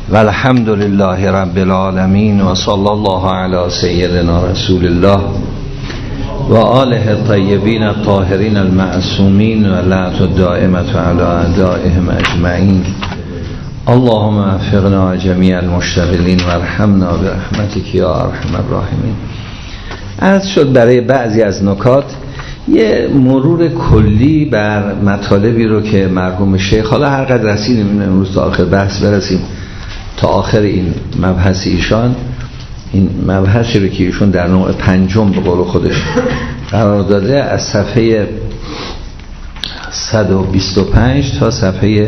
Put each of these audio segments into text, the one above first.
و الحمد لله رب العالمین و صلی الله علی سیدنا رسول الله و آله الطیبین الطاهرین المعصومین و لعنت الدائمة علی اعدائهم اجمعین. اللهم وفقنا جمیع المشتغلین و ارحمنا برحمتک یا ارحم الراحمین. عرض شد برای بعضی از نکات یه مرور کلی بر مطالبی رو که مرحوم شیخ، حالا هر قدر رسیدیم امروز تا آخر بحث برسیم، تا آخر این مبحث ایشان، این مبحثی رو که ایشون در نوع پنجم به قول خودش قرار داده، از صفحه 125 تا صفحه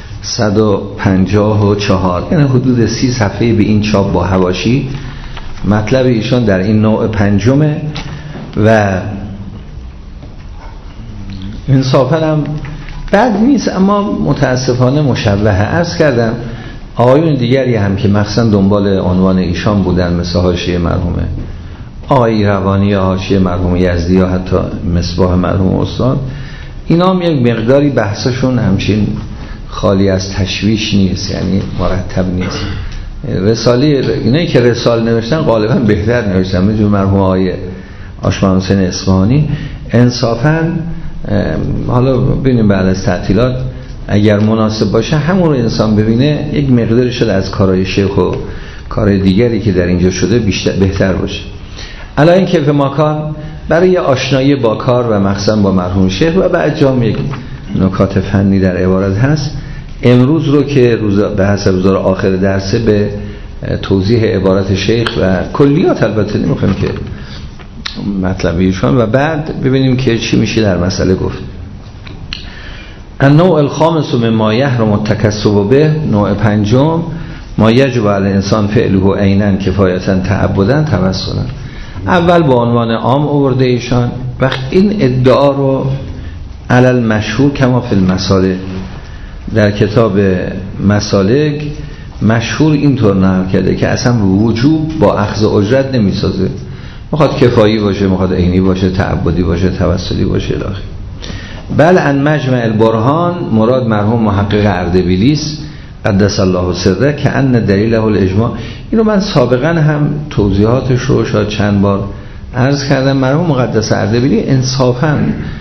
154، یعنی حدود 30 صفحه به این چاپ با حواشی مطلب ایشان در این نوع پنجمه و انصافا هم بد نیست، اما متاسفانه مشوهه. عرض کردم آقایون دیگری هم که مخصوصا دنبال عنوان ایشان بودن، مثل حاشیه مرحومه آقای روانی یا حاشیه مرحوم یزدی یا حتی مصباح مرحوم استاد، اینا هم یک مقداری بحثشون همچین خالی از تشویش نیست، یعنی مرتب نیست. رساله اینایی که رسال نوشتن غالبا بهتر نوشتن، مثل مرحوم آقای آشمان حسین اصفهانی. انصافا حالا ببینیم بعد از تعطیلات اگر مناسب باشه همون رو انسان ببینه، یک مقداری شد از کارهای شیخ و کارهای دیگری که در اینجا شده بهتر باشه. الان این کیف ماکان برای آشنایی با کار و مخصوصا با مرحوم شیخ و بعد جام یک نکات فنی در عبارت هست. امروز رو که به حسب روزار آخر درسه به توضیح عبارت شیخ و کلیات البته نمیخوایم که مطلبیشون و بعد ببینیم که چی میشه در مسئله گفت. النوع الخامس مما یحرم التکسب به، نوع پنجم، ما یجب علی الانسان فعله عینا کفایتا تعبدا توسلا. اول با عنوان عام آورده ایشان، وقت این ادعا رو علل مشهور کما فی المسالک، در کتاب مسالک مشهور اینطور نقل کرده که اصلا وجوب با اخذ اجرت نمیسازه، میخواد کفایی باشه، میخواد عینی باشه، تعبدی باشه، توسلی باشه الی آخره. بل ان مجمع البرهان، مراد مرحوم محقق اردبیلی قدس الله سره، که ان دلیله الاجماع. اینو من سابقا هم توضیحاتش رو شاید چند بار عرض کردم. مرحوم مقدس اردبیلی انصافا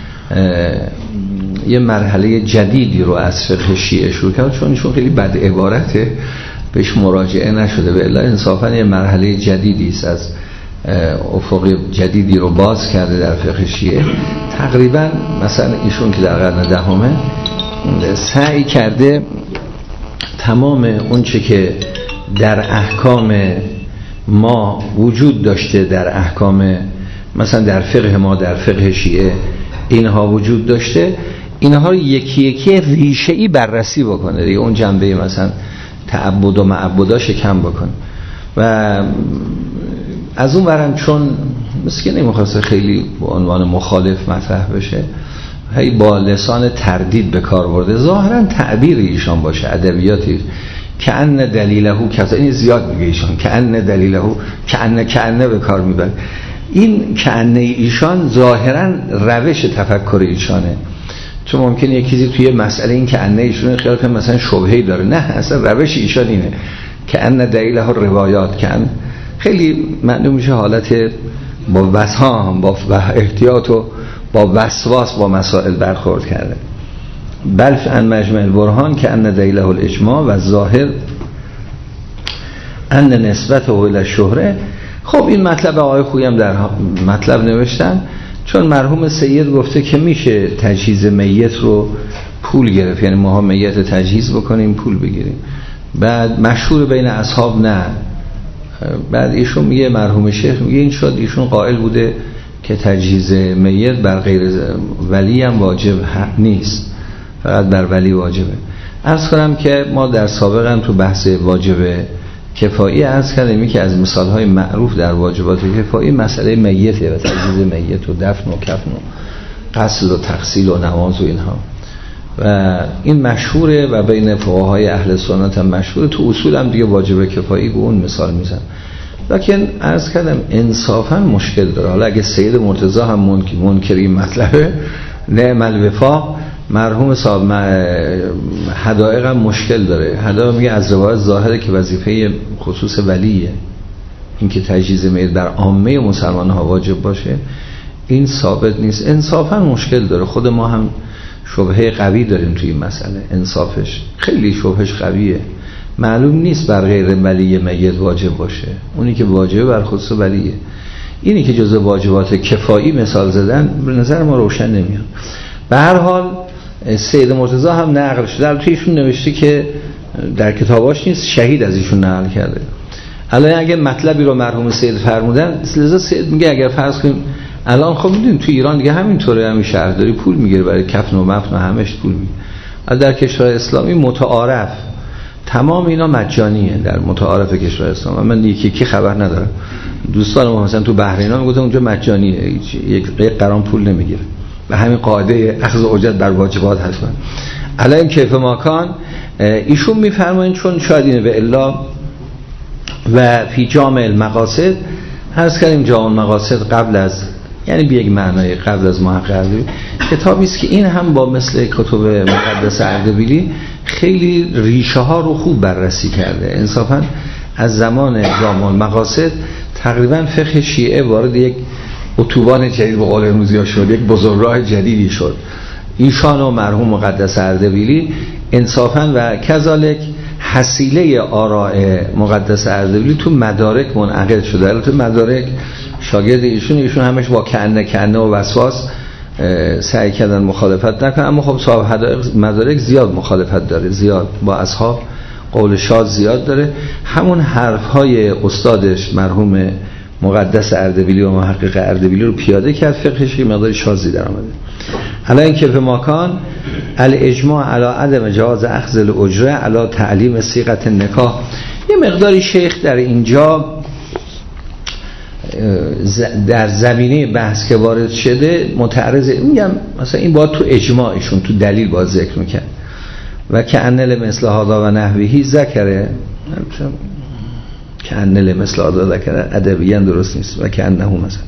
یه مرحله جدیدی رو از فقه شیعه شروع کرد، چون ایشون خیلی بد عبارته بهش مراجعه نشده، به الا انصافا یه مرحله جدیدی است، از افق جدیدی رو باز کرده در فقه شیعه. تقریبا مثلا ایشون که در قرن دهمه سعی کرده تمام اون چه که در احکام ما وجود داشته، در احکام مثلا در فقه ما، در فقه شیعه اینها وجود داشته، اینها رو یکی یکی ریشه‌ای بررسی بکنه دیگه، اون جنبه مثلا تعبد و معبداش کم بکنه. و از اون برم چون مسکین نمیخواسته خیلی به عنوان مخالف مطرح بشه، هی با لسان تردید به کار برده، ظاهرا تعبیر ایشان باشه، ادبیاتی که ان دلیله کذا، این زیاد میگه ایشان، که ان دلیله که به کار میبره. این که ان ایشان ظاهرا روش تفکر ایشانه، چون ممکنه یک چیزی توی مسئله این که ان ایشون خیال کنه مثلا شبهه‌ای داره، نه اصلا روش ایشان اینه که ان دلیله روایات، که ان خیلی معلوم میشه حالت با وسام، با احتیاط و با وسواس با مسائل برخورد کرده. بل ان مجمع البرهان که ان دلیله الاجماع و ظاهر ان نسبته الی الشهره. خب این مطلب آقای خویی هم در مطلب نوشتن، چون مرحوم سید گفته که میشه تجهیز میت رو پول گرفت، یعنی ما میت تجهیز بکنیم پول بگیریم. بعد مشهور بین اصحاب نه، بعد ایشون میگه مرحوم شیخ میگه این شد ایشون قائل بوده که تجهیز میت بر غیر ولی هم واجب نیست، فقط بر ولی واجبه. عرض کنم که ما در سابقا تو بحث واجب کفایی عرض کردیم که از مثالهای معروف در واجبات کفایی مسئله میته و تجهیز میت و دفن و کفن و غسل و تغسیل و نماز و اینها، و این مشهوره و بین فقهای اهل سنت هم مشهوره. تو اصول هم دیگه واجب کفایی به اون مثال میزن، لکن عرض کردم انصافا مشکل داره. حالا اگه سید مرتضی هم منکری مطلبه، نعم الوفاق، مرحوم صاحب حدائق هم مشکل داره. حدائق میگه از روایت ظاهره که وظیفه خصوص ولیه، اینکه تجهیز میت در عامه مسلمان ها واجب باشه، این ثابت نیست. انصافا مشکل داره. خود ما هم شبهه قوی داریم توی این مسئله. انصافش خیلی شبهش قویه. معلوم نیست بر غیر ولی میت واجب باشه، اونی که واجبه بر خصوص ولیه. اینی که جزء واجبات کفایی مثال زدن به نظر ما روشن نمیاد. به هر حال سید مرتضی هم نقل شده، البته ایشون نوشته که در کتاباش نیست، شهید از ایشون نقل کرده. الان اگه مطلبی رو مرحوم سید فرمودن، لذا سید میگه اگر فرض کنیم الان خب میدونیم تو ایران دیگه همینطوره، همین شهرداری پول میگیره برای کفن و مفن و همش پول میگیره. در کشور اسلامی متعارف تمام اینا مجانیه، در متعارف کشور اسلام. من یکی خبر ندارم، دوستان ما مثلا تو بحرین ها میگفتن اونجا مجانیه، یک قران پول نمیگیره. به همین قاعده اخذ اجرت بر واجبات حتما. الان کیف ماکان ایشون میفرمایند چون شاید اینه به الا و فی جامع المقاصد عرض کردیم. جامع المقاصد قبل از، یعنی به یک معنای قبل از محقق اردبیلی، کتابی است که این هم با مثل کتب مقدس اردبیلی خیلی ریشه ها رو خوب بررسی کرده. انصافا از زمان جامع المقاصد تقریبا فقه شیعه وارد یک اتوبان جدید به قول امروزی شد، یک بزرگراه جدیدی شد. ایشان و مرحوم مقدس اردبیلی انصافا و کذالک حصیله آراء مقدس اردبیلی تو مدارک منعقد شده. البته مدارک شاگرد ایشون همش با کنه و وسواس سعی کردن مخالفت نکنن، اما خب صاحب حدائق مدارک زیاد مخالفت داره، زیاد با اصحاب قول شاذ زیاد داره. همون حرفهای استادش مرحوم مقدس اردبیلی و محقق اردبیلی رو پیاده کرد، فقهش مقدار شاذی در آمده. حالا این کیف ماکان الاجماع علی عدم جواز اخذ الاجره علی تعلیم صیغه النکاح. یه مقداری شیخ در اینجا در زمینه بحث که وارد شده متعرض، میگم مثلا این باید تو اجماعشون تو دلیل باید ذکر میکرد. و که انل مثل هادا و نحوهی ذکره، که انل مثل هادا ذکره ادبیاً درست نیست، و که انه مثلا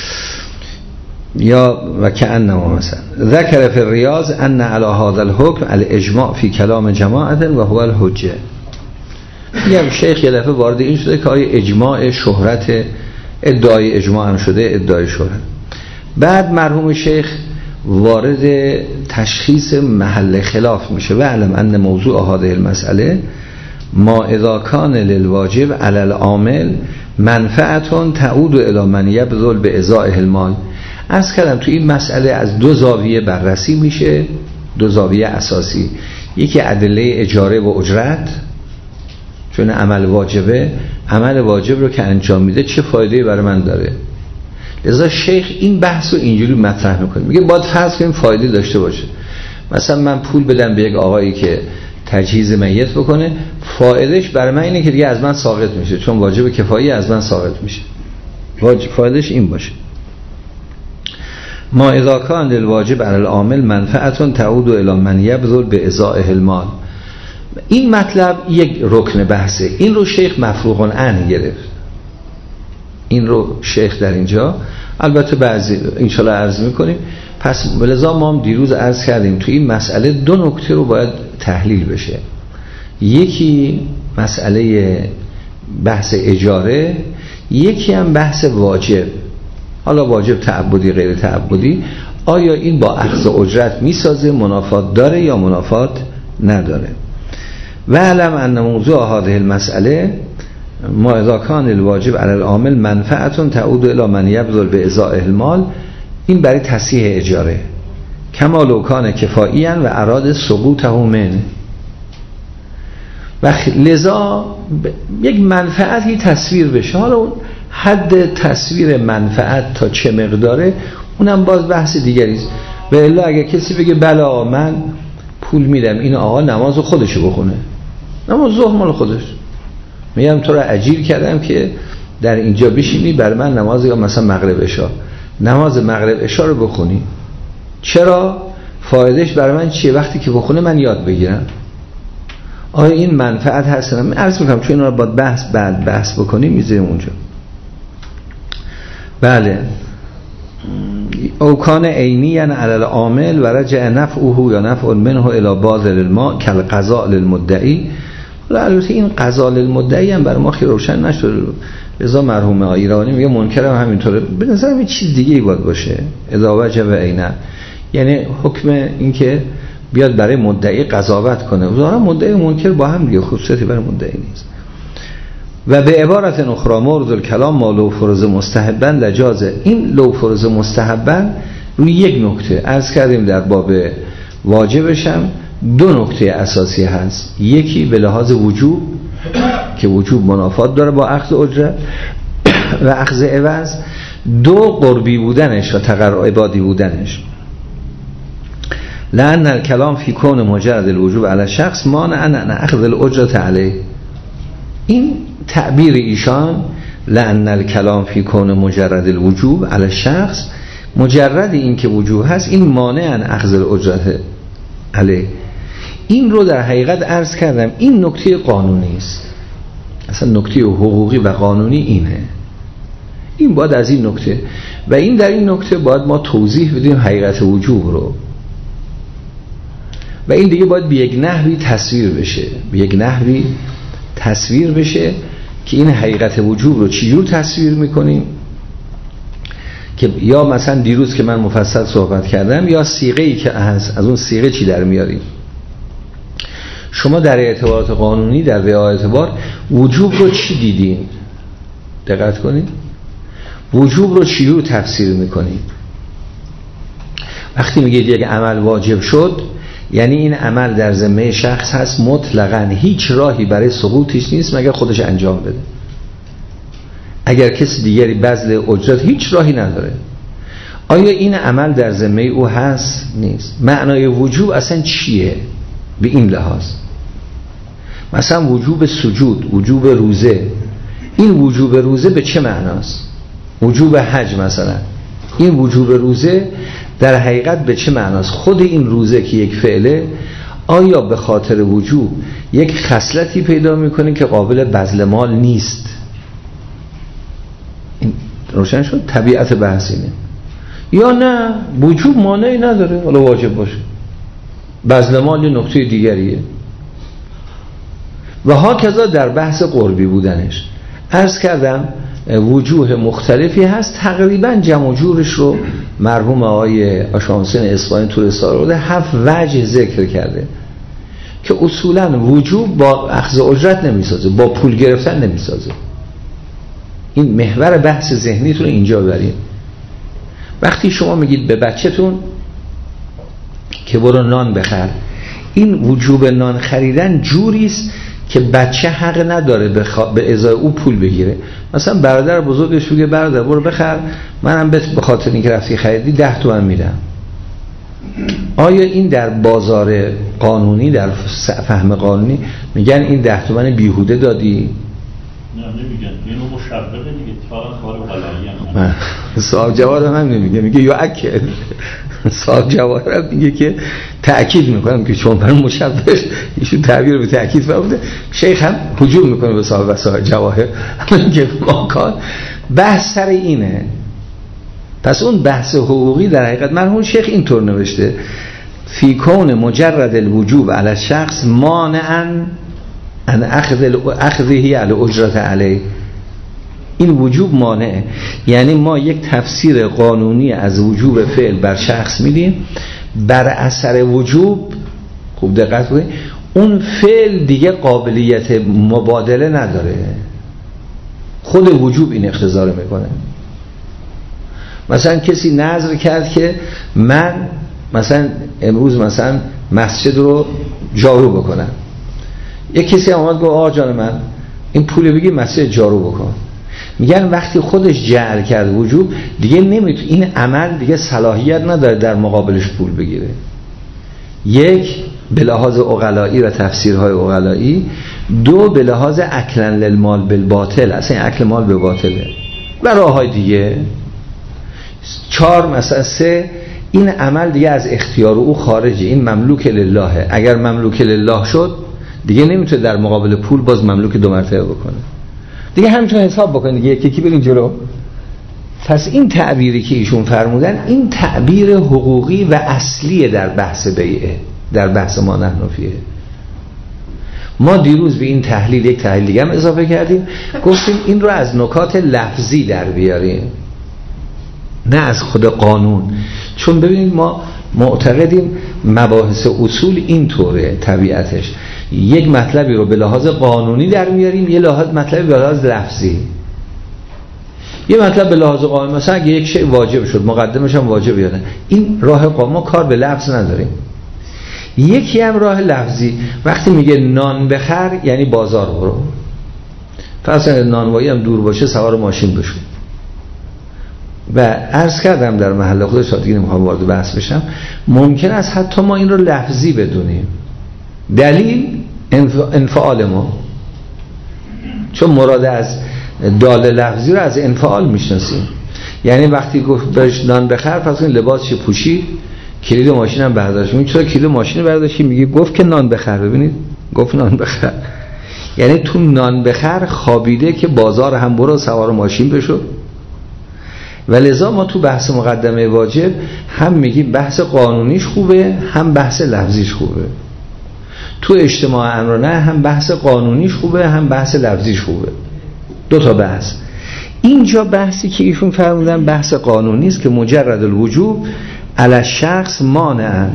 یا و که انه مثلا ذکر فی الریاض ان علی هذا الحکم الاجماع فی کلام جماعت و هو الحجه. میگم شیخ یه دفعه وارد این شده که آیا اجماع شهرت، ادعای اجماع هم شده، ادعای شهرت. بعد مرحوم شیخ وارد تشخیص محل خلاف میشه. و علم ان موضوع هذه المسئله ما اذا کان للواجب علی العامل منفعت تعود الی من یبذل بازاء المال. عرض کردم تو این مسئله از دو زاویه بررسی میشه، دو زاویه اساسی. یکی ادله اجاره و اجرت، چون عمل واجبه، عمل واجب رو که انجام میده چه فایده‌ای برای من داره. لذا شیخ این بحث رو اینجوری مطرح میکنه، میگه باید فرض کنیم فایده داشته باشه. مثلا من پول بدم به یک آقایی که تجهیز میت بکنه، فایدهش برای من اینه که دیگه از من ساقط میشه، چون واجب کفایی از من ساقط میشه. فایدهش این باشه. ما اذا کان للواجب علی العامل منفعت تعود الی من یبذل بازاء المال. این مطلب یک رکن بحثه. این رو شیخ مفروغ عنه گرفت. این رو شیخ در اینجا البته بعضی انشالله عرض میکنیم. پس لذا ما هم دیروز عرض کردیم تو این مسئله دو نکته رو باید تحلیل بشه. یکی مسئله بحث اجاره، یکی هم بحث واجب. حالا واجب تعبدی غیر تعبدی، آیا این با اخذ اجرت میسازه، منافات داره یا منافات نداره. و علم ان موضوع هذه المسئله ما اذا کان الواجب علی العامل منفعت تعود الی من یبذل بازاء المال. این برای تصحیح اجاره، کما لو کان کفاییاً و اراد سقوطه من. و لذا یک منفعتی تصویر بشه. حالا اون حد تصویر منفعت تا چه مقداره اونم باز بحث دیگری است. و الا اگه کسی بگه بلا من پول میدم این آقا نماز خودشو بخونه، نماز ظهر مال خودش، میگم تو رو اجیر کردم که در اینجا بشینی برای من نماز، یا مثلا مغرب عشا، نماز مغرب عشا رو بخونی. چرا؟ فایدهش برای من چیه؟ وقتی که بخونه من یاد بگیرم. آیا این منفعت هست؟ من عرض میکنم چون اینا رو باید بعد بحث بکنیم، میذاریم اونجا. بله او کان عینیا علی العامل و رجع نفعه یا نفع منه الی باذل الماء کالقضاء للمدعی. البته این قضاء للمدعی هم برای ما خیلی روشن نشده. لذا مرحوم ایرانی میگه منکر هم همینطوره. به نظر یه چیز دیگه ای باید باشه، اذا وجب عینه، یعنی حکم این که بیاد برای مدعی قضاوت کنه. ظاهرا مدعی و منکر با هم دیگه خصوصیتی برای مدعی نیست. و به عبارت اخرى مورد الکلام ما لو فرض مستحبا لجازه. این لو فرض مستحبا روی یک نکته عرض کردیم در باب واجبش هم دو نکته اساسی هست. یکی به لحاظ وجوب که وجوب منافات داره با اخذ اجرت و اخذ عوض. دو قربی بودنش و تقرع عبادی بودنش. لأن الکلام فی کون مجرد الوجوب علی شخص مانع ان اخذ الاجرت علیه. این تعبیر ایشان لأن الکلام فی کون مجرد الوجوب علی شخص، مجرد این که وجوب هست این مانع ان اخذ الاجرت علیه. این رو در حقیقت عرض کردم این نکته قانونی است. اصلا نکته حقوقی و قانونی اینه. این باید از این نکته و این در این نکته باید ما توضیح بدیم حقیقت وجوب رو و این دیگه باید به یک نحوی تصویر بشه، به یک نحوی تصویر بشه که این حقیقت وجوب رو چجور تصویر میکنیم که یا مثلا دیروز که من مفصل صحبت کردم یا صیغه‌ای که از اون صیغه چی در میاریم. شما در اعتبارات قانونی در رعایت اعتبار وجوب رو چی دیدین؟ دقت کنید. وجوب رو چجور تفسیر میکنید؟ وقتی میگید یک عمل واجب شد یعنی این عمل در ذمه شخص هست مطلقاً، هیچ راهی برای سقوطش نیست مگر خودش انجام بده. اگر کسی دیگری بذل اجرت هیچ راهی نداره. آیا این عمل در ذمه او هست؟ نیست. معنای وجوب اصلا چیه به این لحاظ؟ مثلا وجوب سجود، وجوب روزه، این وجوب روزه به چه معناست؟ وجوب حج مثلا، این وجوب روزه در حقیقت به چه معناست؟ خود این روزه که یک فعله آیا به خاطر وجوب یک خصلتی پیدا میکنه که قابل بذل مال نیست؟ این روشن شد؟ طبیعت بحث اینه. یا نه وجوب مانعی نداره ولی واجب باشه، بذل مال یه نکته دیگریه. و هاکذا در بحث قربی بودنش عرض کردم وجوه مختلفی هست. تقریبا جمع و جورش رو مرحوم آقای آشامسین اصفهانی تو رساله رو 7 وجه ذکر کرده که اصولا وجوب با اخذ اجرت نمیسازه، با پول گرفتن نمیسازه. این محور بحث ذهنیتون اینجا ببرید. وقتی شما میگید به بچه‌تون که برو نان بخر، این وجوب نان خریدن جوریست که بچه حق نداره به ازای او پول بگیره. مثلا برادر بزرگش میگه برادر برو بخر، منم به خاطر اینکه رفتی خریدی 10 تومن میدم. آیا این در بازار قانونی، در فهم قانونی میگن این 10 تومن بیهوده دادی؟ نه نمیگن، اینو مشبهه دیگه، اتفاقا کار غلایی هم صاحب جواد هم نمیگه، میگه یا اکل. صاحب جواد هم میگه که تأکید میکنم که چون من مشبه ایشون تعبیر به تأکید فرموده. شیخ هم هجوم میکنه به صاحب جواهر که ماکان بحث سر اینه. پس اون بحث حقوقی در حقیقت مرحوم شیخ اینطور نوشته فی کون مجرد الوجوب علی شخص مانعا ان اخذه علی اجرت علیه. این وجوب مانعه، یعنی ما یک تفسیر قانونی از وجوب فعل بر شخص میدیم، بر اثر وجوب خوب دقت کنید اون فعل دیگه قابلیت مبادله نداره، خود وجوب این اقتضا رو میکنه. مثلا کسی نذر کرد که من مثلا امروز مثلا مسجد رو جارو بکنم، یک کسی اومد گفت آقا جان من این پول بگی مسجد جارو بکن. میگن وقتی خودش جعل کرد وجوب دیگه نمیتونه، این عمل دیگه صلاحیت نداره در مقابلش پول بگیره. یک به لحاظ عقلایی و تفسیرهای عقلایی، دو به لحاظ اکلن للمال بالباطل، اصلا اکل مال به باطله و راههای دیگه. 4 مثلا 3 این عمل دیگه از اختیار او خارجه، این مملوک لله. اگر مملوک لله شد دیگه نمیتونه در مقابل پول باز مملوک 2 مرتبه بکنه. دیگه همینطور حساب بکنید دیگه یکی بریم جلو. پس این تعبیری که ایشون فرمودن این تعبیر حقوقی و اصلیه در بحث بیعه، در بحث ما نحن فیه. ما دیروز به این تحلیل یک تحلیل دیگه هم اضافه کردیم، گفتیم این رو از نکات لفظی در بیاریم نه از خود قانون. چون ببینید ما معتقدیم مباحث اصول این طوره طبیعتش، یک مطلبی رو به لحاظ قانونی در میاریم، یه مطلبی به لحاظ لفظی. یه مطلب به لحاظ قانونی مثلا اگه یک شی واجب شد مقدمش هم واجب یا نه، این راه قانون، ما کار به لفظ نداریم. یکی هم راه لفظی، وقتی میگه نان بخر یعنی بازار برو، فرض نانوایی هم دور باشه سوار ماشین بشو. و عرض کردم در محل خودش تا دیگه نمیخوام وارد بحث بشم، ممکن است حتی ما این رو لفظی بدونیم، دلیل انفعال ما، چون مراد از دال لفظی رو از انفعال میشناسیم. یعنی وقتی گفت بهش نان بخر، پس این لباسش پوشید، کلید ماشین هم برداشت. میگه چرا کلید ماشین برداشتی؟ میگه گفت که نان بخر. ببینید گفت نان بخر، یعنی تو نان بخر خوابیده که بازار هم برو سوار ماشین بشو. و لذا ما تو بحث مقدمه واجب هم میگیم بحث قانونیش خوبه هم بحث لفظیش خوبه. تو اجتماع امر نه هم بحث قانونیش خوبه هم بحث لفظیش خوبه، دو تا بحث. اینجا بحثی که ایشون فرمودن بحث قانونی است که مجرد الوجوب علی الشخص مانع،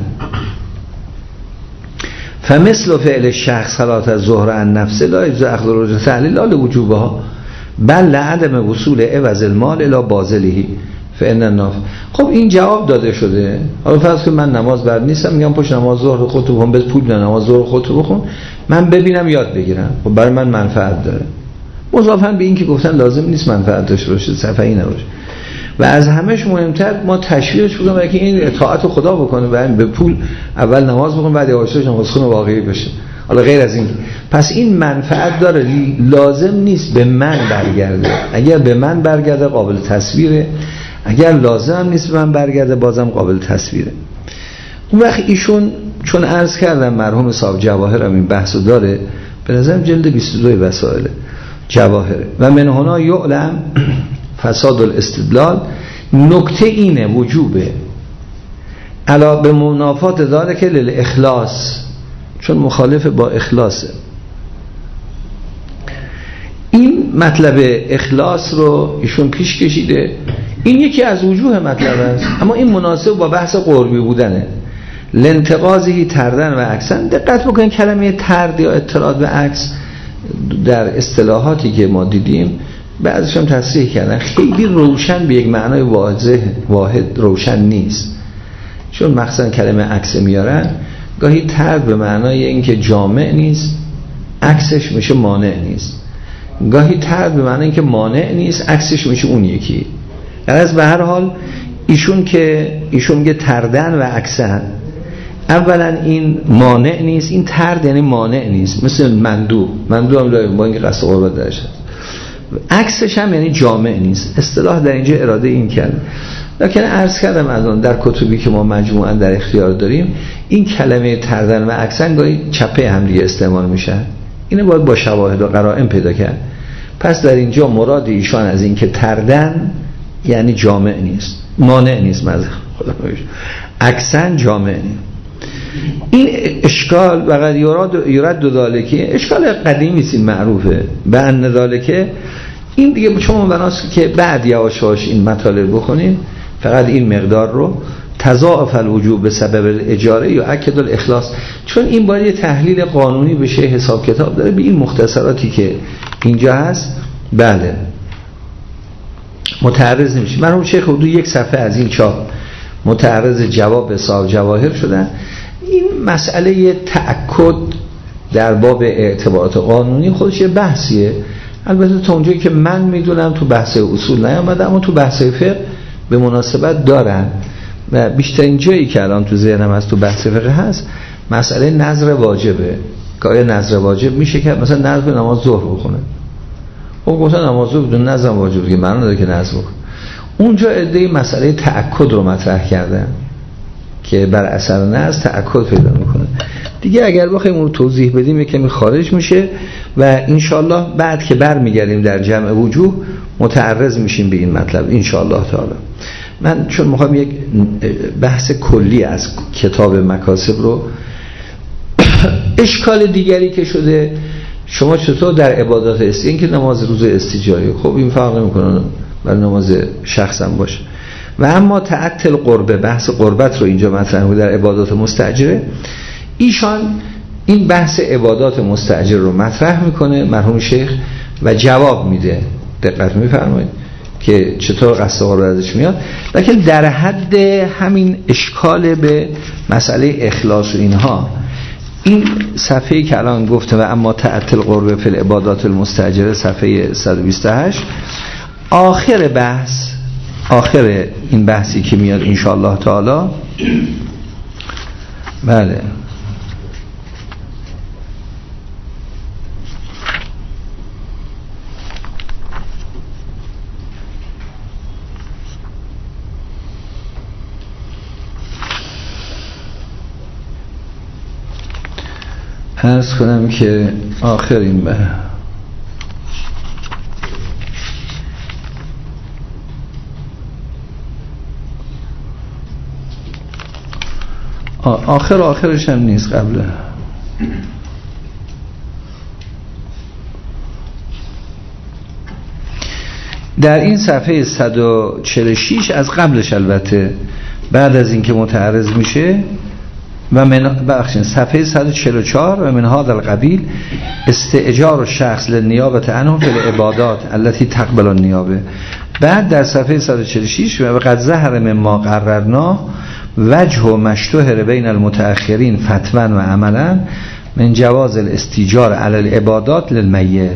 فمثل فعل الشخص صلات الظهر عن نفسه لا یجوز اخذ رجوع تعلیل لا لوجوبها بل لعدم وصول عوض المال الی باذله فان الناف. خب این جواب داده شده. حالا فرض کن من نماز بلد نیستم، میگم پشت نماز ظهر خودت بخون، بس پول نماز ظهر خودت بخون، من ببینم یاد بگیرم، خب برای من منفعت داره. مضافاً به این که گفتن لازم نیست منفعت داشته باشه، صفحه‌ای نباشه. و از همش مهمتر ما تشویقش بکنیم برای که این اطاعت خدا بکنه و به پول اول نماز بخونه بعد یواشاش نمازخون واقعی بشه. حالا غیر از این، پس این منفعت داره، لازم نیست به من برگرده. اگر به من برگرده قابل تصویره، اگر لازم نیست به من برگرده بازم قابل تصویره. اون وقت ایشون چون عرض کردم مرحوم صاحب جواهر هم این بحثو داره، به نظرم جلد 22 وسائل جواهره و من هنا یعلم فساد الاستدلال. نکته اینه وجوبه علا به منافات داره که للاخلاص، چون مخالف با اخلاصه. این مطلب اخلاص رو ایشون پیش کشیده، این یکی از وجوه مطلب است، اما این مناسب با بحث قربی بودنه. لانتقاضی تردن و عکسن. دقت بکنید کلمه ترد یا اطراد و عکس در اصطلاحاتی که ما دیدیم بعضیش هم تصریح کردن خیلی روشن به یک معنای واحد روشن نیست. چون مخصوصا کلمه عکس میارن، گاهی ترد به معنای اینکه جامع نیست، عکسش میشه مانع نیست. گاهی ترد به معنای اینکه مانع نیست، عکسش میشه اون یکی. از به هر حال ایشون میگه تردن و عکسن. اولا این مانع نیست، این ترد یعنی مانع نیست، مثل مندوب هم با اینکه قصد قربت درش هست. عکسش هم یعنی جامع نیست. اصطلاح در اینجا اراده این کرد. لکن عرض کردم از اون در کتبی که ما مجموعاً در اختیار داریم این کلمه تردن و عکسن گاهی چپه هم دیگه استعمال میشن. اینو باید با شواهد و قرائن پیدا کرد. پس در اینجا مراد ایشان از این که تردن یعنی جامع نیست، مانع نیست، عکسن جامع نیست. این اشکال فقط یرد دو ذالکه، اشکال قدیمی است، این معروفه به ان ذالکه. این دیگه شما بناست که بعد یواشاش این مطالب بخونید، فقط این مقدار رو تضاعف الوجوب به سبب الاجاره یا اکد الاخلاص، چون این باید یه تحلیل قانونی بشه، حساب کتاب داره به این مختصراتی که اینجا هست. بله متعرض نمیشه. مرحوم شیخ حدود یک صفحه از این چاپ متعرض جواب صاحب جواهر شدن. این مسئله تأکد در باب اعتبارات قانونی خودش یه بحثیه. البته تا اونجایی که من میدونم تو بحث اصول نیامده، اما تو بحث فقه به مناسبت دارن و بیشترین جایی که الان تو ذهنم هست تو بحث فقه هست مسئله نذر واجبه. که آیا نذر واجب میشه که مثلا نذر نماز ظهر بخونه؟ خب گفتن نماز ظهر بدون نذر واجب دیگه معنی نداره که نذر بکنه. اونجا عده مسئله تأکد رو مطرح کردن که بر اثر نذر تأکد پیدا میکنه. دیگه اگر بخوایم اون رو توضیح بدیم یکمی خارج میشه. و انشالله بعد که برمیگردیم در جمع وجوه متعرض میشیم به این مطلب انشالله تعالی. من چون میخوام یک بحث کلی از کتاب مکاسب رو اشکال دیگری که شده شما چطور در عبادات این که نماز روز استیجاری خب این فرق نمیکنه برای نماز شخص هم باشه و اما تعطل قربه بحث قربت رو اینجا مطرح بود در عبادات مستأجره. ایشان این بحث عبادات مستأجر رو مطرح میکنه مرحوم شیخ و جواب میده. دقت میفرمایید که چطور قصد قربت ازش میاد، لکن در حد همین اشکال به مسئله اخلاص و اینها. این صفحه‌ای که الان گفته و اما تعطل قربه فی العبادات المستأجره صفحه 128 آخر بحث، آخر این بحثی که میاد انشاءالله تعالی. بله عرض کنم که آخر این آخرش هم نیست قبله. در این صفحه 146 از قبلش البته بعد از اینکه متعرض میشه و بخشین صفحه 144 و من هذا القبیل استئجار الشخص للنیابه عنه فی العبادات التي تقبل النیابه. بعد در صفحه 146 و قد ظهر مما قررنا وجه و مشتهر بین المتأخرین فتوا و عملا من جواز الاستیجار علی العبادات للمیت.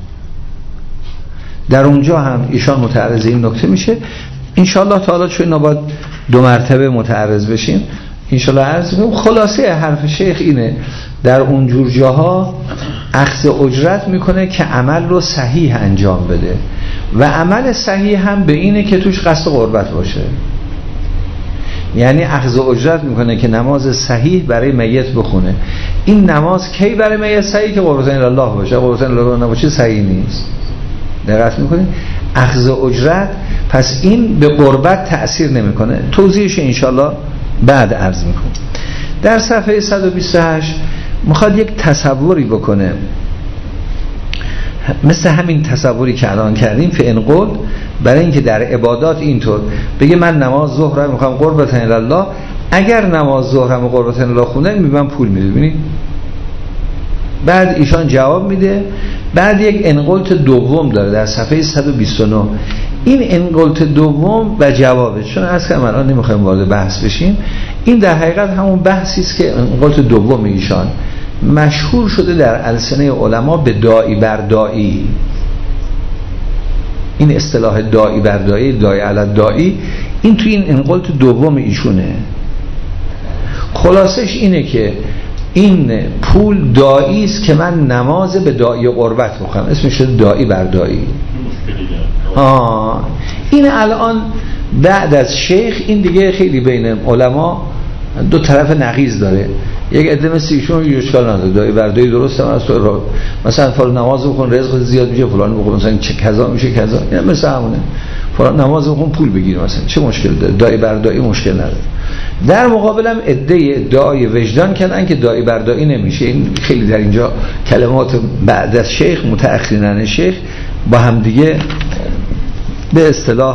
در اونجا هم ایشان متعرض این نکته میشه انشاءالله تعالی، چون اینا باید 2 مرتبه متعرض بشیم انشاءالله. عرض کنم خلاصه حرف شیخ اینه در اونجور جاها اخذ اجرت میکنه که عمل رو صحیح انجام بده و عمل صحیح هم به اینه که توش قصد قربت باشه. یعنی اخذ اجرت میکنه که نماز صحیح برای میت بخونه. این نماز کی برای میت صحیح؟ که قربتن الله باشه. قربتن الله نباشه صحیح نیست. دقت میکنید؟ اخذ اجرت پس این به قربت تأثیر نمیکنه. توضیحش انشالله بعد عرض میکنم. در صفحه 128 میخواد یک تصوری بکنه مثل همین تصوری که الان کردیم فی قول، برای اینکه در عبادات اینطور بگه من نماز ظهر رو میخوام قربتن الله، اگر نماز ظهرم قربتن الله خونه من پول میده. ببینید بعد ایشان جواب میده. بعد یک انقلت دوم داره در صفحه 129. این انقلت دوم و جوابه، چون اصلا من الان نمیخوایم وارد بحث بشیم، این در حقیقت همون بحثی است که انقلت دوم ایشان مشهور شده در السنه علما به داعی بر داعی. این اصطلاح داعی بر داعی، داعی علی داعی، این توی این انقلت دوم ایشونه. خلاصش اینه که این پول داعی است که من نماز به داعی قربت بخوام، اسمش شده داعی بر داعی. این الان بعد از شیخ این دیگه خیلی بین علما 2 طرف نقیض داره. یک عده مثل ایشون اشکال نداره، داعی بر داعی درسته، مثلا فلان نماز بخون رزق زیاد میشه، فلان بخون مثلا چه کذا میشه کذا، این مثل همونه. فلان نماز بخون پول بگیر مثلا، چه مشکل داره؟ داعی بر داعی مشکل نداره. در مقابل هم عده ادعای وجدان کردن که داعی بر داعی نمیشه. این خیلی در اینجا کلمات بعد از شیخ متأخرین شیخ با هم دیگه به اصطلاح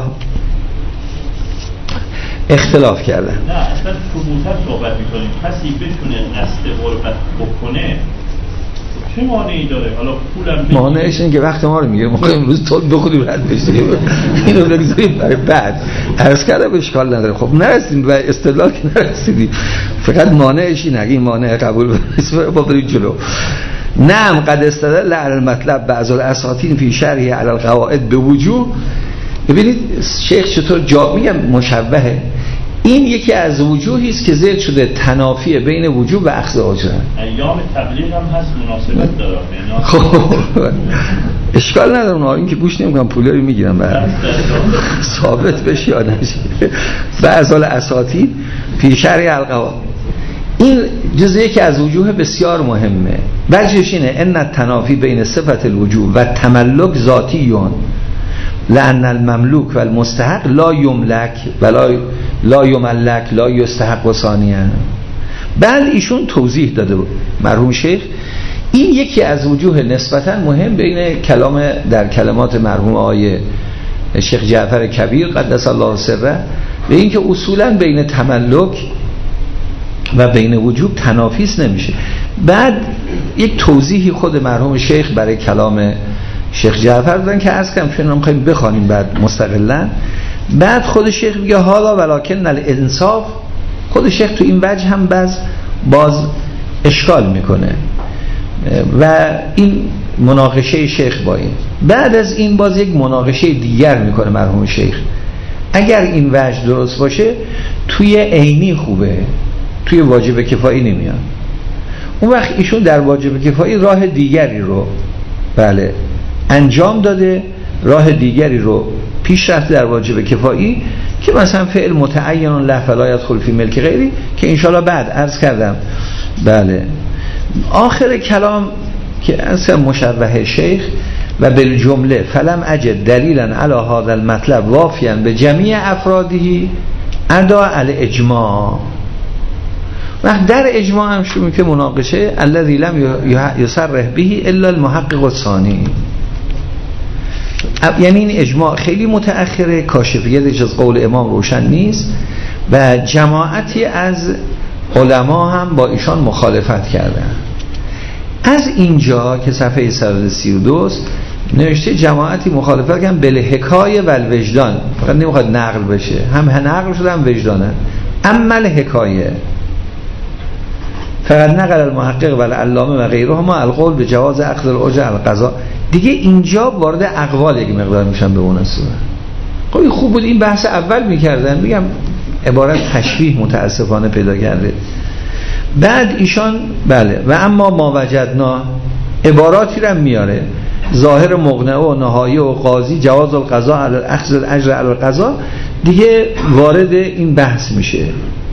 اختلاف کردن. نه اصلا ثبوتا صحبت میکنیم. کسی بتونه قصد قربت بکنه چه مانعی داره؟ حالا پولم مانعش اینه که وقت ما رو میگیره، ما امروز طول بخوریم رد بشیم، اینو بگذاریم برای بعد. عرض کردم اشکال نداره. خب نرسیدیم به استدلال که نرسیدیم، فقط مانعش اینه. اگه این مانع قبول بشه با بریم جلو. نعم قد استدل علی المطلب بعض الاساطین فی شرح علی القواعد به وجوه. ببینید شیخ چطور جا میگم مشبهه. این یکی از وجوهی است که ذکر شده تنافی بین وجوب و اخذ اجره. ایام تبلیغ هم هست مناسبت داره. خب اشکال نداره، اونها این که بوش نمیکنن پولی میگیرن بعد ثابت بشه یا نشه. بعض الاساطین فی شرح القواعد. این جز یکی از وجوه بسیار مهمه. وجهش اینه ان التنافی بین صفت الوجوب و تملک ذاتیون لأن المملوک و المستحق لا یملک و لا یملک لا یستحق ثانیاً. بعد ایشون توضیح داده مرحوم شیخ این یکی از وجوه نسبتاً مهم بین کلام در کلمات مرحوم آقای شیخ جعفر کبیر قدس الله سره به این که اصولاً بین تملک و بین وجوب تنافیس نمیشه. بعد یک توضیحی خود مرحوم شیخ برای کلام شیخ جعفر دادن که عرض کنم چون می‌خوایم بخوانیم بعد مستقلاً. بعد خود شیخ میگه حالا ولکن الانصاف، خود شیخ تو این وجه هم باز اشکال میکنه و این مناقشه شیخ با این. بعد از این باز یک مناقشه دیگر میکنه مرحوم شیخ. اگر این وجه درست باشه توی عینی خوبه، توی واجب کفایی نمیاد. اون وقت ایشون در واجب کفایی راه دیگری رو بله انجام داده، راه دیگری رو پیش رفته در واجب کفایی که مثلا فعل متعین له فلا يدخل فی ملک غیری که انشاءالله بعد عرض کردم. بله آخر کلام که اصلا مشرح شیخ و بالجمله فلم اجد دلیلا علی هذا المطلب وافیا به جمیع افراده ادا علی اجماع. وقت در اجماع هم شروع که مناقشه الذی لم یصرح به الا المحقق الثانی، یعنی این اجماع خیلی متأخره، کاشفیتش از قول امام روشن نیست و جماعتی از علما هم با ایشان مخالفت کردن. از اینجا که صفحه 132 نوشته جماعتی مخالفت کردن بالحکایه و الوجدان، فقط نمیخواد نقل بشه، هم نقل شده هم وجدانه. اما الحکایه فقط نقل المحقق و العلامه و غیرهما القول به جواز اخذ الاجر القضاء. دیگه اینجا وارد اقوال یک مقدار میشن به اون اصلا. خب خوب بود این بحث اول میکردن، میگم عبارت تشبیه متاسفانه پیدا کرده. بعد ایشان بله و اما ما وجدنا عباراتی رو میاره ظاهر مقنعه و نهایه و قاضی جواز القضاء علی اخذ الاجر علی القضاء، دیگه وارد این بحث میشه.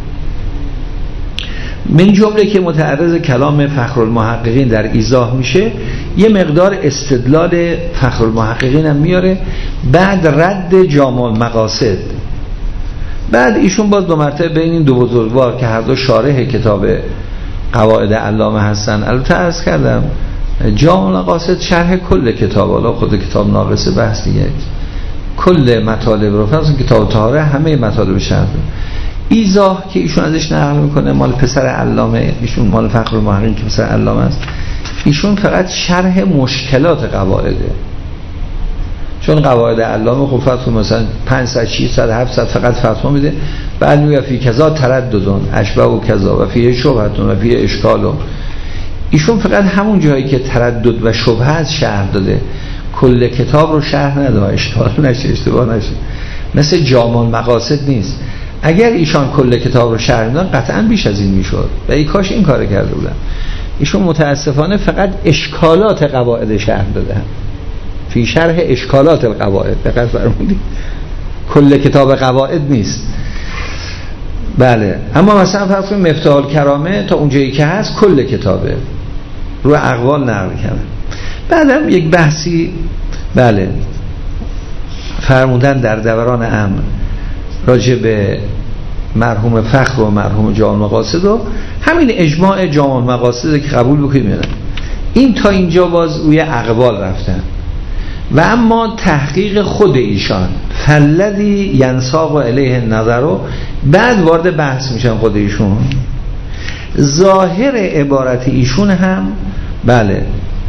من جمله که متعرض کلام فخرالمحققین در ایضاح میشه، یه مقدار استدلال فخرالمحققین هم میاره، بعد رد جامع المقاصد. بعد ایشون باز دو مرتبه بین این دو بزرگوار که هر دو شارح کتاب قواعد علامه هستن، البته عرض کردم جامع المقاصد شرح کل کتاب، حالا خود کتاب ناقص بحث دیگه، کل مطالب رو فرض کتاب طهاره همه مطالب شرح. ایضاح که ایشون ازش نقل میکنه مال پسر علامه، ایشون مال فخرالمحققین که پسر علامه است، ایشون فقط شرح مشکلات قواعده، چون قواعد علامه خب فتح مثلا 500 600 700 فقط فتوا میده، بعد میگه فی کذا ترددون اشبه و کذا و فی شبهتون و فی اشکالون. ایشون فقط همون جایی که تردد و شبهه از شرح داده، کل کتاب رو شرح نده، اشکال نشه اشتباه نشه، مثل جامع المقاصد نیست. اگر ایشان کل کتاب رو شرح میدن قطعا بیش از این میشد و ای کاش این کار کرده بودن. ایشون متاسفانه فقط اشکالات قواعد شرح داده، فی شرح اشکالات القواعد، دقت فرمودید، کل کتاب قواعد نیست. بله اما مثلا فرض کنید مفتاح الکرامه تا اونجایی که هست کل کتابه، رو اقوال نقل کردن. بعدم یک بحثی بله فرمودن در دوران امر راجع به مرحوم فخر و مرحوم جامع المقاصد و همین اجماع جامع المقاصد که قبول بکنیم، این تا اینجا باز روی اقوال رفتن. و اما تحقیق خود ایشان فالذی ینساق الیه النظر رو بعد وارد بحث میشن خود ایشون. ظاهر عبارت ایشون هم بله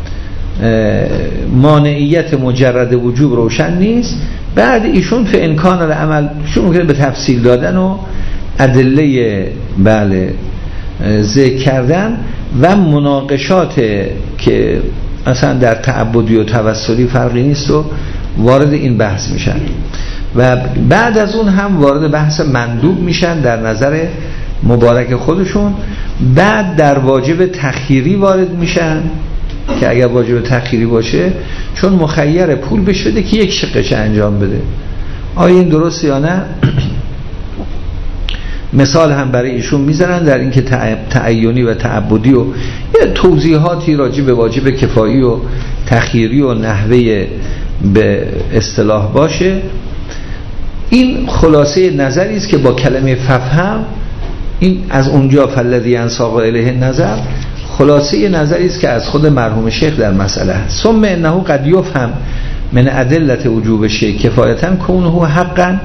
مانعیت مجرد وجوب روشن نیست. بعد ایشون فی امکان العمل شروع میکنه به تفصیل دادن و ادله بله ذکر کردن و مناقشات که مثلا در تعبدی و توسلی فرقی نیست و وارد این بحث میشن و بعد از اون هم وارد بحث مندوب میشن در نظر مبارک خودشون. بعد در واجب تخییری وارد میشن که اگر واجب تخییری باشه چون مخیر پول بهش بده که یک شقش انجام بده، آیا این درسته یا نه؟ مثال هم برای ایشون میزنن در اینکه تعینی و تعبدی و یه توضیحاتی راجع به واجب کفایی و تخییری و نحوه به اصطلاح باشه. این خلاصه نظری است که با کلمه ففهم، این از اونجا فالذی انساق الیه نظر، خلاصه نظری است که از خود مرحوم شیخ در مسئله هست. ثم انه قد یفهم من ادله وجوب شیء کفایتا کونه حقا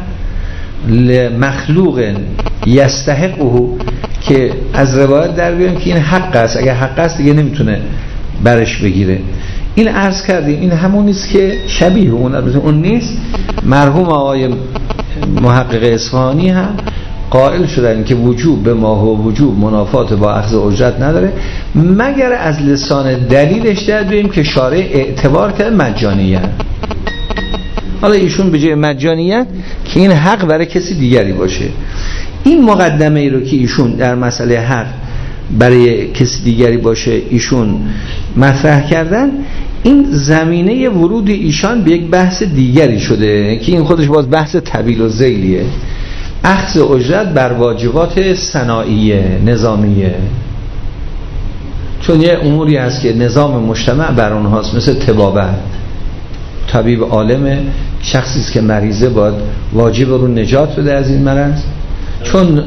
لمخلوق یستحقه، که از روایت در بیاریم که این حق است، اگر حق است دیگه نمیتونه برش بگیره. این عرض کردیم این همون است که شبیه اون نیست. مرحوم آقای محقق اصفهانی هم قائل شدن که وجوب به ما و وجوب منافات با اخذ اجرت نداره، مگر از لسان دلیلش در بیاریم که شارع اعتبار کرده مجانیت. حالا ایشون به جای مجانیت که این حق برای کسی دیگری باشه. این مقدمه ای رو که ایشون در مسئله حق برای کسی دیگری باشه ایشون مطرح کردن، این زمینه ورود ایشان به یک بحث دیگری شده که این خودش باز بحث طویل و ذیلیه، اخذ اجرت بر واجبات صناعیه نظامیه. چون یه اموری هست که نظام مجتمع بر اونهاست، مثل طبابت، طبیب عالم شخصی است که مریضه باید واجب رو نجات بده از این مرض، چون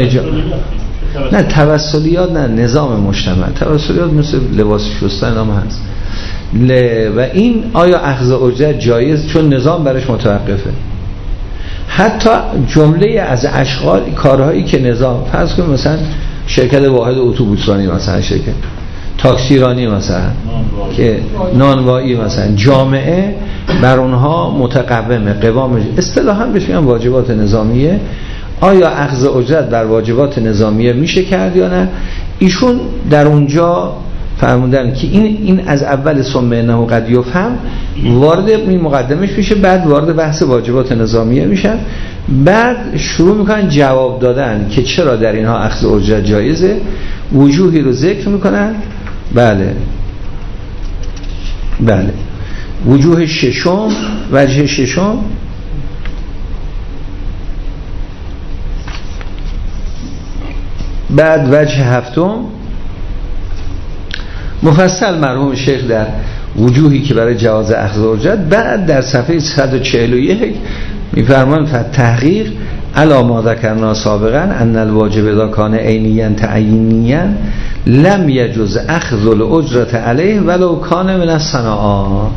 نه توسلیات، نه نظام مجتمع. توسلیات مثل لباس شستن هم هست و این آیا اخذ اجرت جایز؟ چون نظام برش متوقفه. حتی جمله از اشغال کارهایی که نظام، فرض کنیم مثلا شرکت واحد اتوبوسرانی، مثلا شرکت تاکسیرانی، مثلا که نانوایی، مثلا جامعه بر اونها متقومه، قوام اصطلاحاً بهش میگن واجبات نظامیه. آیا اخذ اجرت بر واجبات نظامیه میشه کرد یا نه؟ ایشون در اونجا فرمودن که این از اول ثم انه قد یفهم وارد این مقدمش میشه، بعد وارد بحث واجبات نظامیه میشن، بعد شروع میکنن جواب دادن که چرا در اینها اخذ اجرت جایزه، وجوهی رو ذکر میکنن. بله وجوه ششم، وجه ششم بعد وجه هفتم مفصل مرحوم شیخ در وجوهی که برای جواز اخذ اجرت، بعد در صفحه 141 میفرمان فتحقیق علی ما ذکرنا سابقا ان الواجب اذا کان عینیا تعیینیا لم یجوز اخذ الاجرت علیه ولو کان من الصناعات.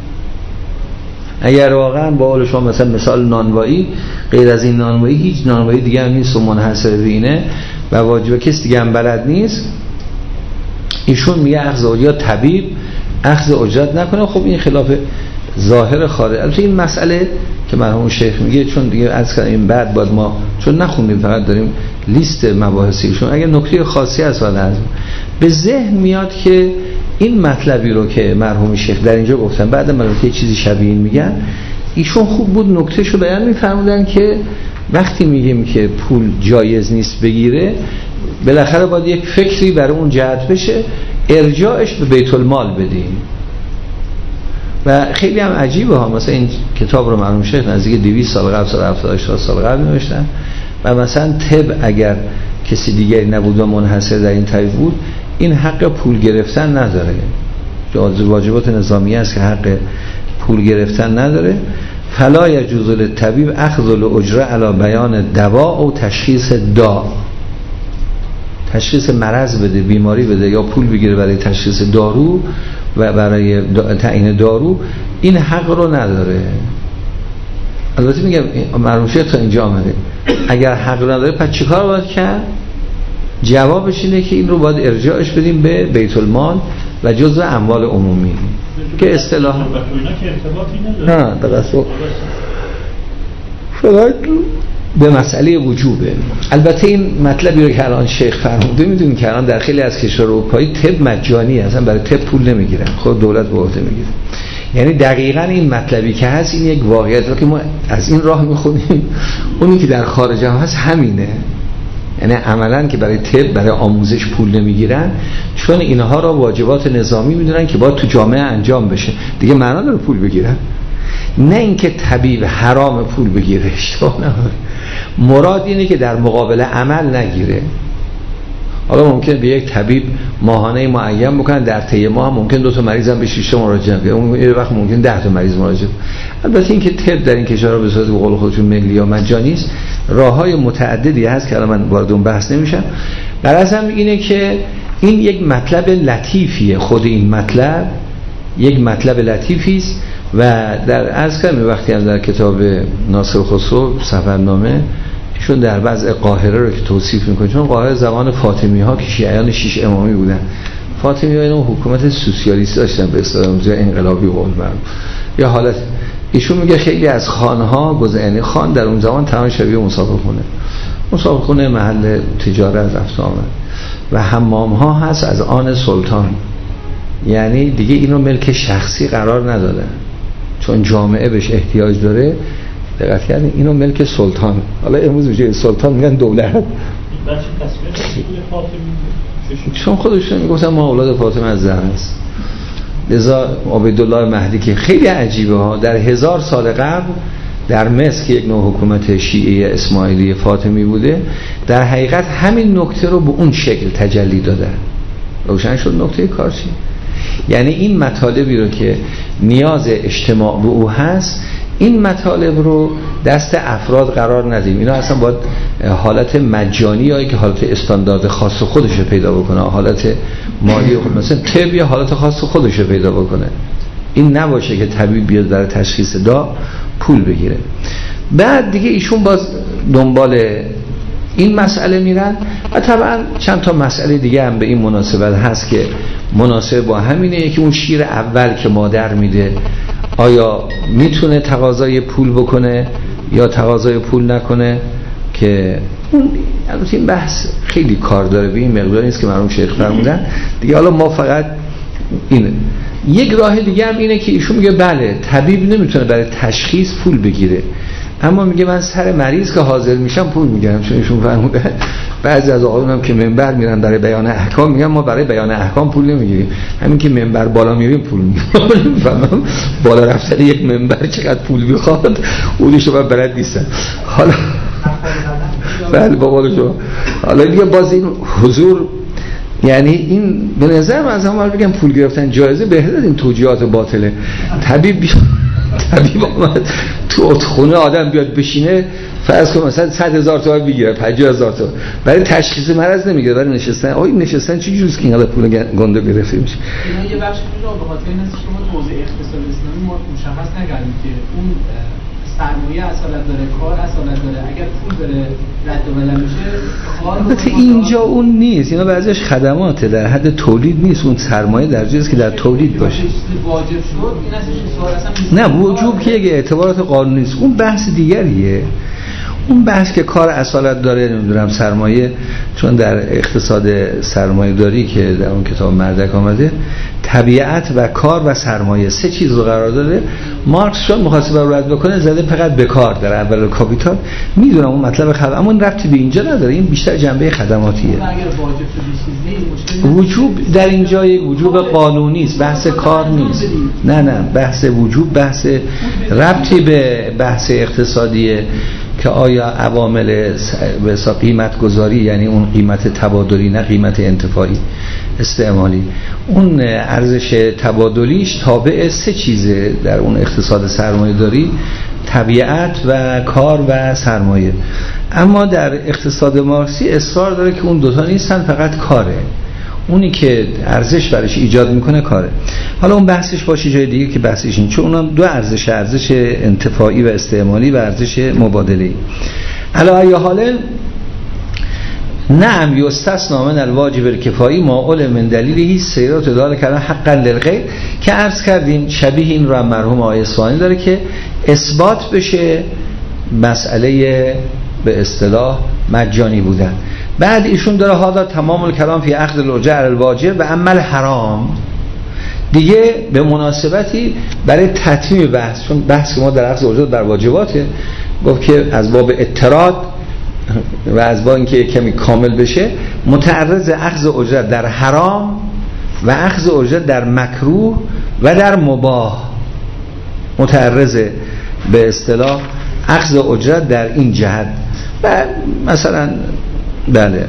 اگر واقعا با قول شما مثلا نانوایی، غیر از این نانوایی هیچ نانوایی دیگه هم نیست و منحصر به اینه و واجب کسی دیگه هم بلد نیست، ایشون میگه اخذ اجرت، طبیب اخذ اجرت نکنه. خب این خلاف ظاهر خارج. البته این مسئله که مرحوم شیخ میگه، چون دیگه از این بعد باید ما چون نخوندیم فقط داریم لیست مباحثیشون، اگه نکته خاصی هست بعد به ذهن میاد که این مطلبی رو که مرحوم شیخ در اینجا گفتن، بعد من که چیزی شبیه میگن، ایشون خوب بود نکتهشو بیان میفرمودن که وقتی میگیم که پول جایز نیست بگیره، بالاخره باید یک فکری برای اون جهت بشه، ارجاعش به بیت المال بدیم. و خیلی هم عجیبه ها، مثلا این کتاب رو مرحوم شیخ نزدیک 200 سال قبل، 178 سال قبل نوشتن و مثلا طب اگر کسی دیگری نبود و منحصر در این طبیب بود، این حق پول گرفتن نداره. واجبات نظامی است که حق پول گرفتن نداره. فلا یجوز للطبیب اخذ الاجره علی بیان دوا او تشخیص داء، تشخیص مرض بده، بیماری بده یا پول بگیره برای تشخیص دارو و برای تعیین دارو، این حق رو نداره. البته میگم مرحوم شیخ تا اینجا آمده، اگر حق نداره پس چیکار باید کرد؟ جوابش اینه که این رو باید ارجاعش بدیم به بیت المال و جزء اموال عمومی که اصطلاحاً نه درسته فقط به مسئله وجوبه. البته این مطلبی رو که الان شیخ فرموده، میدونیم که الان در خیلی از کشور اروپایی طب مجانی هستن، برای طب پول نمیگیرن، خود دولت به عهده میگیره. یعنی دقیقاً این مطلبی که هست این یک واقعیت رو که ما از این راه میخونیم، اونی که در خارج هم هست همینه. یعنی عملاً که برای طب، برای آموزش پول نمیگیرن، چون اینها را واجبات نظامی میدونن که باید تو جامعه انجام بشه، دیگه معنا داره پول بگیرن. نه اینکه طبیب حرام پول بگیره، اشتباه نکنه. مراد اینه که در مقابل عمل نگیره. حالا ممکن به یک طبیب ماهانه معین بکنن، در طی ماه هم ممکن 2 تا مریض هم به 6 تا مراجعه کنه، اون وقت ممکن 10 تا مریض مراجعه. البته اینکه طب در این کشور به صورت به قول خودشون ملی یا مجانی است، راههای متعددی هست که الان من وارد اون بحث نمیشم. غرضم اینه که این یک مطلب لطیفیه، خود این مطلب یک مطلب لطیفی است و در عرض کردم وقتی هم در کتاب ناصر خسرو سفرنامه چون در وضع قاهره رو که توصیف میکنه، چون قاهره زمان فاطمی ها که شیعیان 6 امامی بودن، فاطمی ها اینو حکومت سوسیالیستی داشتن به اصطلاح انقلابی قول معروف یا حالت. ایشون میگه خیلی از خانها یعنی خان در اون زمان تمام شبیه مسابقه خونه محل تجارت رفت آمد و حمام ها هست از آن سلطان، یعنی دیگه اینو ملک شخصی قرار ندادن چون جامعه بهش احتیاج داره. دقت کردین اینو ملک سلطان، حالا امروز میگه سلطان میگن دولت، چون خودشون میگفتن ما اولاد فاطمه از زهرا است. لذا عبیدالله مهدی که خیلی عجیبه ها، در 1000 سال قبل در مصر که یک نوع حکومت شیعه اسماعیلی فاطمی بوده، در حقیقت همین نکته رو به اون شکل تجلی داده. روشن شد نکته کار چی؟ یعنی این مطالبی رو که نیاز اجتماع به او هست، این مطالب رو دست افراد قرار ندیم. اینا اصلا باید حالت مجانی یا که حالت استاندارد خاص خودش رو پیدا بکنه، حالت مالی خود، مثلا طب یا حالت خاص خودش رو پیدا بکنه. این نباشه که طبیب بیاد در تشخیص پول بگیره. بعد دیگه ایشون باز دنبال این مسئله میرن و طبعا چند تا مسئله دیگه هم به این مناسبت هست که مناسب با همینه. یکی اون شیر اول که مادر میده آیا میتونه تقاضای پول بکنه یا تقاضای پول نکنه، که اون البته این بحث خیلی کار داره، به این مقدار نیست که مرحوم شیخ فرمودن دیگه. حالا ما فقط این یک راه دیگه هم اینه که ایشون میگه بله طبیب نمیتونه برای تشخیص پول بگیره، اما میگه من سر مریض که حاضر میشم پول میگیرم. چون ایشون فرمودن بعضی از آقایون هم که منبر میرن برای بیان احکام میگن ما برای بیان احکام پول نمیگیریم، همین که منبر بالا میریم پول میگیریم. فهمم بالا رفتن یک منبر چقدر پول میخواد اونش رو بلد نیستن. حالا بله بابا شما حالا دیگه باز این حضور، یعنی این به نظر من از همه بگم پول گرفتن جایزه بهتر از این توجیهات باطله. طبیب آمد تو خونه آدم بیاد بشینه، فرض کن مثلا 100,000 تومان بگیره، 50,000 تومان برای تشخیص مرض نمیگیره، برای نشستن. آقا این نشستن چه جوریه که اینقدر پول گنده گرفته میشه؟ اینا یه بخش رو به خاطر اینه که شما توضیح اقتصاد اسلامی مشخص نکردید که اون سرمایه اصالت داره، کار اصالت داره، اگر پول داره رد و بدل میشه کار. البته اینجا اون نیست، اینا بعضیش خدماته، در حد تولید نیست. اون سرمایه در جاییه که در تولید باشه. واجب شد این اصلا نه وجوب که یک اعتبارات قانونی نیست، اون بحث دیگریه. اون بحث که کار اصالت داره، نمیدونم سرمایه، چون در اقتصاد سرمایه داری که در اون کتاب مردک آمده طبیعت و کار و سرمایه 3 چیز رو قرار داده. مارکس چون محاسبه رو رد بکنه زده فقط به کار در اول کاپیتال. میدونم اون مطلب خدمات، اما این ربطی به اینجا نداره، این بیشتر جنبه خدماتیه. وجوب در اینجا یک وجوب قانونی است، بحث کار نیست. نه بحث وجوب بحث ربطی به بحث اقتصادیه که آیا عوامل به حساب قیمت گذاری، یعنی اون قیمت تبادلی نه قیمت انتفاعی استعمالی، اون ارزش تبادلیش تابع 3 چیزه در اون اقتصاد سرمایه داری: طبیعت و کار و سرمایه. اما در اقتصاد مارکسی اصرار داره که اون دوتا نیستن، فقط کاره. اونی که ارزش برش ایجاد میکنه کاره. حالا اون بحثش باشه جای دیگه که بحثش این، چون اونم 2 ارزش انتفاعی و استعمالی و ارزش مبادله‌ای. علی ای حال نعم یستثنا من الواجب الکفایی ما علم من دلیله سیرات دال کردن حقا للغیر، که عرض کردیم شبیه این رو مرحوم آقای اصفهانی داره که اثبات بشه مسئله به اصطلاح مجانی بودن. بعد ایشون داره هادا تمام الکلام فی اخذ الاجر الواجب و عمل حرام. دیگه به مناسبتی برای تتمیم بحث، چون بحث ما در اخذ اجرت بر واجباته، گفت که از باب اضطراد و از باب اینکه کمی کامل بشه متعرض اخذ اجرت در حرام و اخذ اجرت در مکروه و در مباح. متعرض به اصطلاح اخذ اجرت در این جهت. و مثلا بله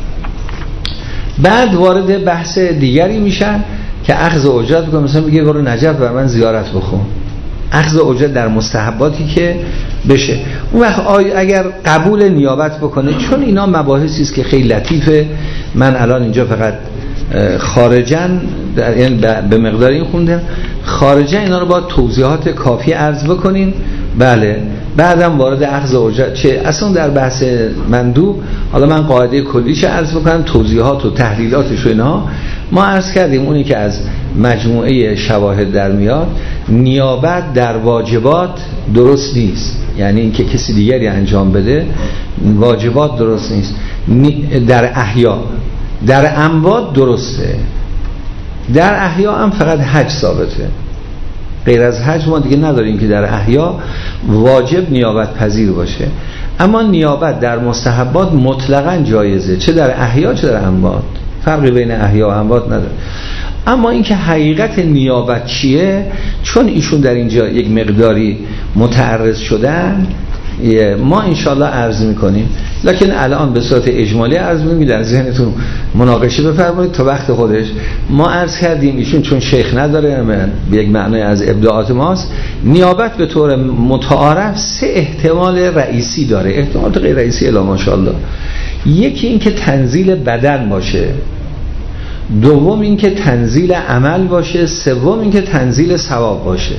بعد وارد بحث دیگری میشن که اخذ اجرت بکنه، مثلا میگه برو نجف بر من زیارت بخون، اخذ اجرت در مستحباتی که بشه. اون وقت اگر قبول نیابت بکنه، چون اینا مباحثی است که خیلی لطیفه، من الان اینجا فقط خارجن یعنی به مقدار این خوندم، خارجن اینا رو با توضیحات کافی عرض بکنیم. بله بعدم وارد اخذ اجرت چه اصلا در بحث مندوب، حالا من قاعده کلیش عرض بکنم، توضیحات و تحلیلاتش و اینا ما عرض کردیم. اونی که از مجموعه شواهد در میاد، نیابت در واجبات درست نیست، یعنی اینکه کسی دیگری انجام بده، واجبات درست نیست. در احیا، در اموات درسته، در احیا هم فقط حج ثابته، غیر از حج ما دیگه نداریم که در احیا واجب نیابت پذیر باشه. اما نیابت در مستحبات مطلقاً جایزه، چه در احیا چه در اموات، فرقی بین احیا و اموات نداره. اما اینکه حقیقت نیابت چیه، چون ایشون در اینجا یک مقداری متعرض شدن، ما انشالله عرض میکنیم، لکن الان به صورت اجمالی عرض میکنیم، در ذهنتون مناقشه بفرمایید تا وقت خودش. ما عرض کردیم ایشون چون شیخ نداره، به یک معنی از ابداعات ماست، نیابت به طور متعارف 3 احتمال رئیسی داره، احتمالات غیر رئیسی الا ماشاءالله. یکی این که تنزیل بدن باشه، دوم این که تنزیل عمل باشه، سوم این که تنزیل ثواب باشه.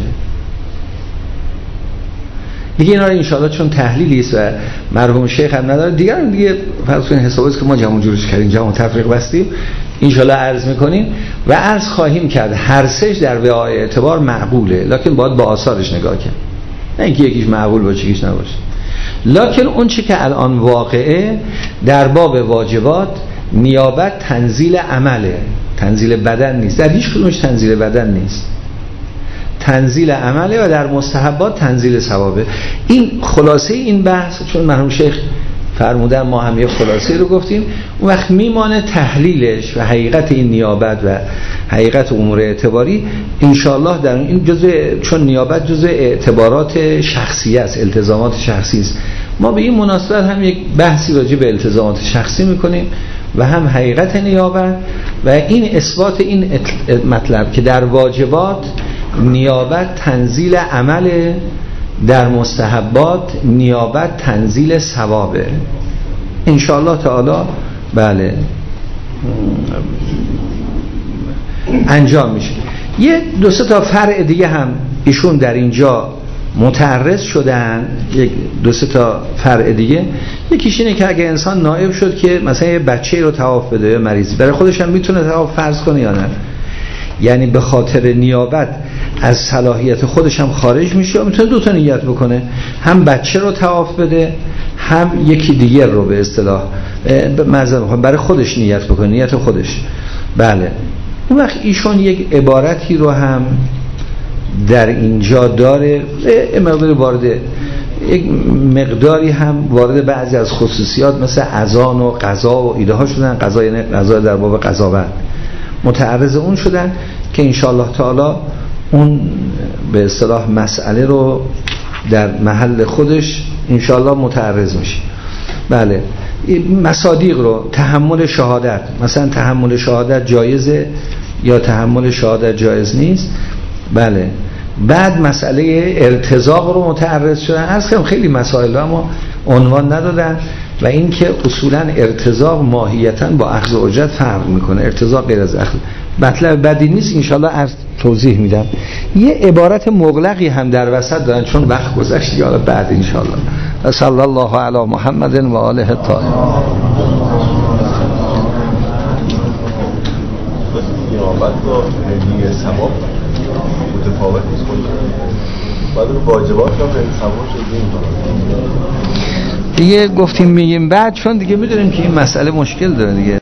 دیگه اینا رو انشاءالله چون تحلیلی است و مرحوم شیخ هم نداره، دیگه فرض کنید حسابی که ما جمع جورش کردیم، جمع تفریق بستیم، انشاءالله عرض میکنیم و عرض خواهیم کرد هر سهش در وعای اعتبار معقوله، لکن باید با آثارش نگاه کرد، نه اینکه یکیش معقول باشه یکیش نباشه. لکن اون چی که الان واقعه در باب واجبات، نیابت تنزیل عمله، تنزیل بدن نیست، در هیچ کدومش تنزیل بدن نیست، تنزیل عمله و در مستحبات تنزیل ثوابه. این خلاصه این بحث، چون مرحوم شیخ فرمودن ما هم یه خلاصه رو گفتیم، اون وقت میمانه تحلیلش و حقیقت این نیابت و حقیقت امور اعتباری انشاءالله در این جزء، چون نیابت جزء اعتبارات شخصی است، التزامات شخصی است، ما به این مناسبت هم یک بحثی راجع به التزامات شخصی میکنیم و هم حقیقت نیابت و این اثبات این مطلب که در واجبات نیابت تنزیل عمل، در مستحبات نیابت تنزیل ثوابه انشاءالله تعالی. بله انجام میشه. یه 2-3 تا فرع دیگه هم ایشون در اینجا متعرض شدن، یک 2-3 تا فرع دیگه. یکیش اینه که اگه انسان نائب شد که مثلا یه بچه رو طواف بده، مریضی برای خودش هم میتونه طواف فرض کنه یا نه، یعنی به خاطر نیابت از صلاحیت خودش هم خارج میشه، یا میتونه 2 تا نیت بکنه، هم بچه رو طواف بده هم یکی دیگر رو به اصطلاح برای خودش نیت بکنه، نیت خودش. بله اون وقت ایشون یک عبارتی رو هم در اینجا داره، مقداری وارد، یک مقداری هم وارد بعضی از خصوصیات مثل اذان و قضا و ایده ها شدن، قضا در باب قضاوت متعرض اون شدن که انشاءالله تعالی اون به اصطلاح مسئله رو در محل خودش انشاءالله متعرض میشه. بله مصادیق رو، تحمل شهادت، مثلا تحمل شهادت جایزه یا تحمل شهادت جایز نیست. بله بعد مسئله ارتزاق رو متعرض شدن، از خیلی مسائل اما عنوان ندادن، و این که اصولا ارتزاق ماهیتاً با اخذ اجرت فرق میکنه، ارتزاق غیر از اخذ، مطلب بدی نیست، انشالله از توضیح میدم. یه عبارت مغلقی هم در وسط دارن چون وقت گذشت، یا بعد انشالله. صلی الله علی محمد و آله الطاهرین. نیابت با نیه ثواب متفاوت نیست، بعد واجبات هم به ثواب شده دیگه گفتیم میگیم بعد، چون دیگه میدونیم که این مسئله مشکل داره دیگه.